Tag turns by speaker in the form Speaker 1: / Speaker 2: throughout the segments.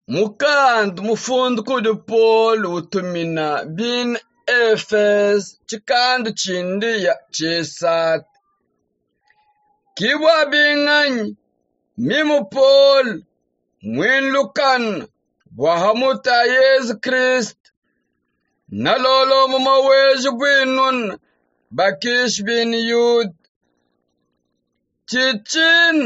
Speaker 1: Mukand mufundu kudu Paul utumina bin Efes chikand chindi ya chisat. Kiwa bingany mimu Paul mwinlukan wahamuta Yesu Christ nalolo mumaweju binun bakish bin Yud chichin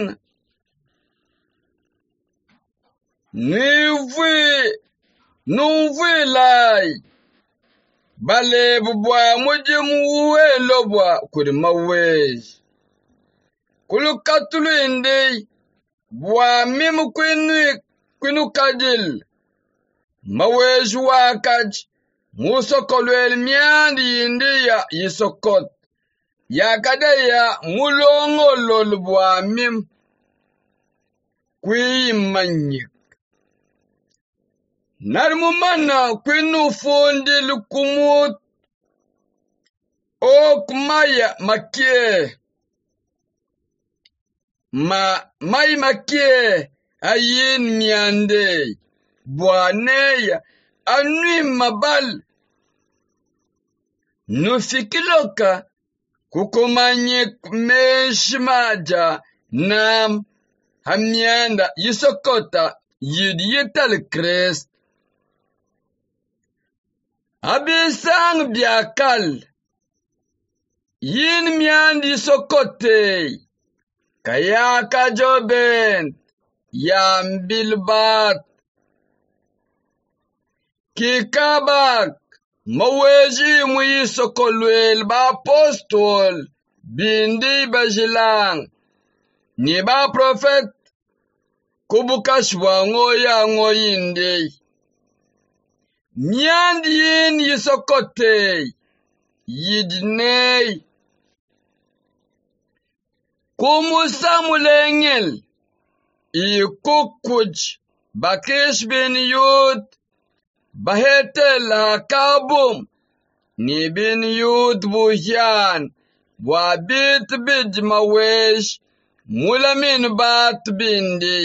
Speaker 1: nuvi lai bale bubwa mujimu lobwa kuri mawej kulukatulu indi bwa mimu kwinu kajil mawej wakaj musokolwel miandi indi ya yisokot yakadaya mulongo lolbwa mim kwimanyik narmumana kwinu fundi lukumut okmaya makie mai makie ayin miande bwaneya anui mabal nufikiloka kukumanyik meshmaja nam hamyanda yisokota yital Christ abisang biakal yin myandi sokote kayaka joben yam bilbat kikabak maweji muyisokolwel ba apostol bindi bajilang ni ba prophet kubukashwa ngoya ngoyinde myandi yin yisokote yidney kumusamulengel ikukuj bakish bin Yud bahetel hakabum ni bin Yud buhyan wabit bij mawesh mulamin bat bindi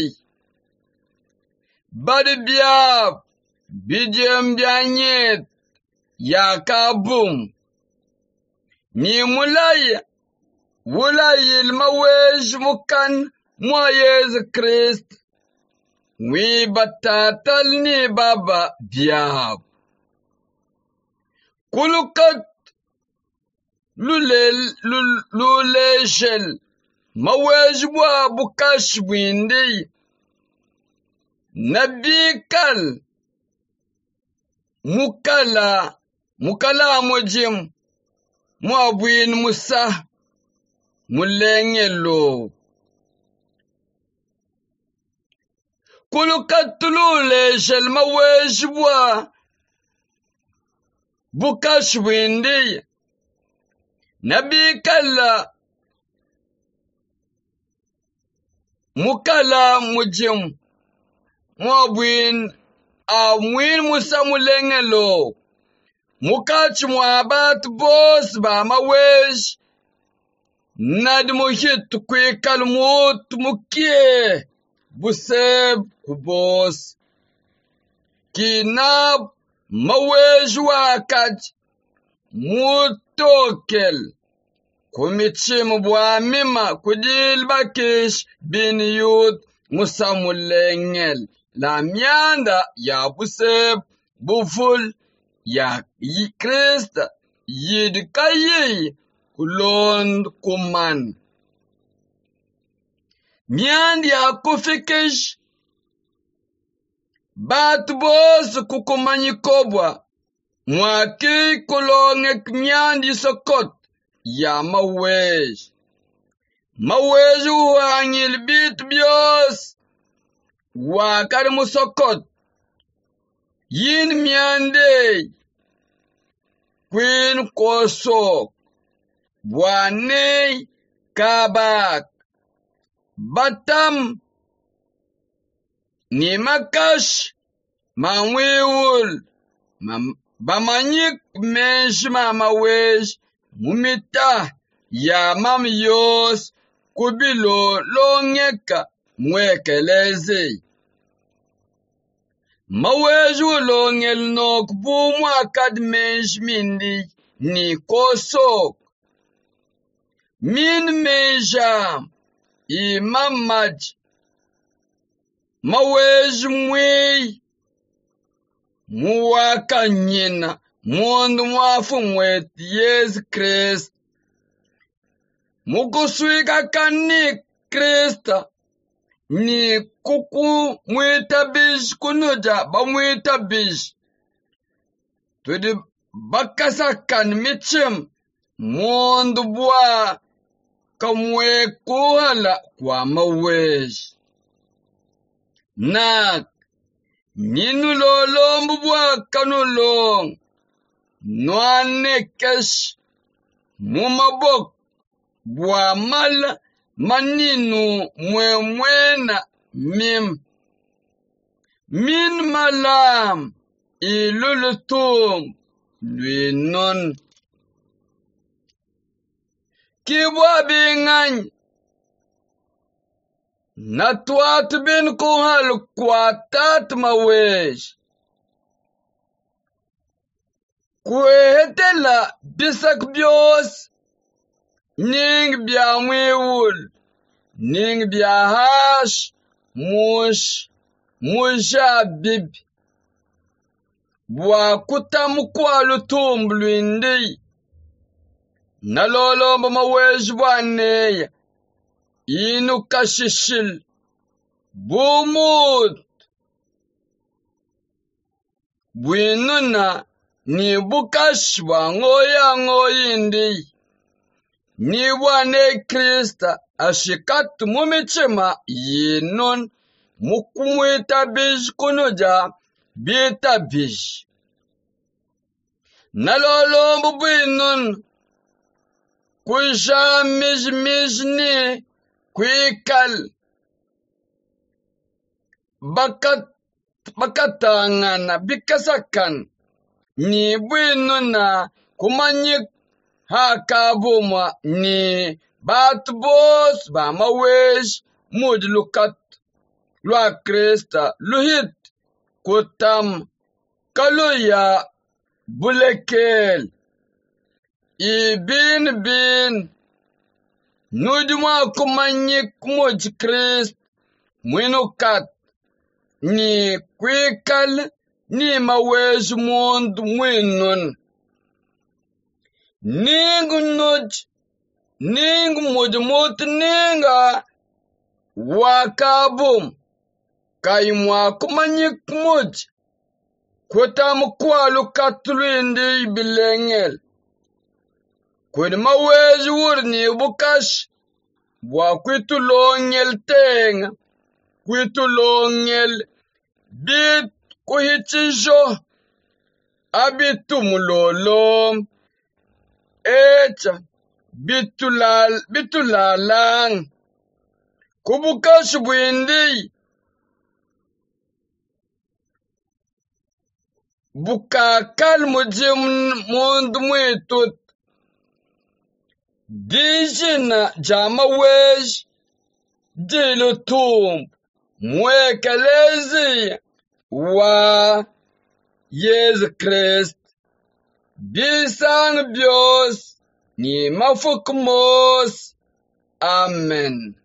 Speaker 1: bad biab bijem bianyet yakabum ni mulaya wulayil mawesh mukan mwayez Christ wi batatal ni baba biab kulukat luleshel mawesh bwa bukash bwindi nabikal mukala mojim mwabwin musa mulengelo kulukatulule shel mawesh bwa bukash bwindi nabikala mukala mojim mwabwin amwin musa mulengelo mukach mwabat bos ba mawesh nadmuhit kwikal mut mukie buseb kubos kinab mawesh wakach mutokel kumichim bwamima kudil bakish bin Yud musa mulengel la myanda ya buseb buful ya Christ yidkayi kulond kuman myandi ya kufikish bat bos kukumanyikobwa mwaki kulongek myandi sokot ya mawesh wanyil bit bios wakar musokot yin myande kwin kosok bwaney kabak batam ni makash manwiwul bamanyik meshma mawesh mumita ya mam yos kubilo longeka mwekeleze Maweju longel nok bumu akadmej mindi ni kosok. Min meja imamaj. Maweju mwei. Muwaka nyina. Mundu mwafu mwet Yesu Kristo. Mukuswika kani Krista. Ni kuku mwita bish kunuja ba mwita bish. Tudi bakasakan michim. Mundu bua kamwe kuhala kwa mawesh. Nak. Ninu lolombu bua kanulong. Nwane kesh. Mumabok. Bua mala. Maninu mwena mim. Min malam ilulutum luinon. Kibwa bingany. Natwat bin kuhal kwatat mawesh. Kuhetela bisak bios. Ning bia mwewul. Ning bia hash. Musha bibi. Bua kutamukwalu tumbluindi. Nalolomba mawesh bwaneya. Inu kashishil. Bumut. Buinuna. Ni bukashwa ngoya ngoyindi. Ni wane Krista. Ashikatu mumichema. Yinon. Mukumwita bish kunuja. Bita bish. Nalolombu buinun. Kuisha mijni. Kuikal. Bakatangana. Bikasakan. Ni buinuna. Kumanyik. Hakabuma. Ni batbos. Ba mawesh. Mudlukat. Lua Krista. Luhit. Kutam. Kaluya. Bulekel. Ibin. Nuduma kumanyik muj Krist. Mwinukat. Ni kwikal. Ni mawesh mund mwinun. Ningu nuj. Ningu mujmut ninga. Wakabum. Kaimwa kumanyik muj. Kutam kwalu katluindi bilengel. Kwede mawesh wurni bukash. Bua kwitu longel tenga. Kwitu longel. Bit kuhichisho. Abitu mulolom. Echa. Bitulalang. Kubukash bwindi. Bukakal mujim mundu mwitut. Dijina jama wesh. Dilutum. Mwekelezi. Wa Yesu Christ. Bisang bios. Ni mafukmos. Amen.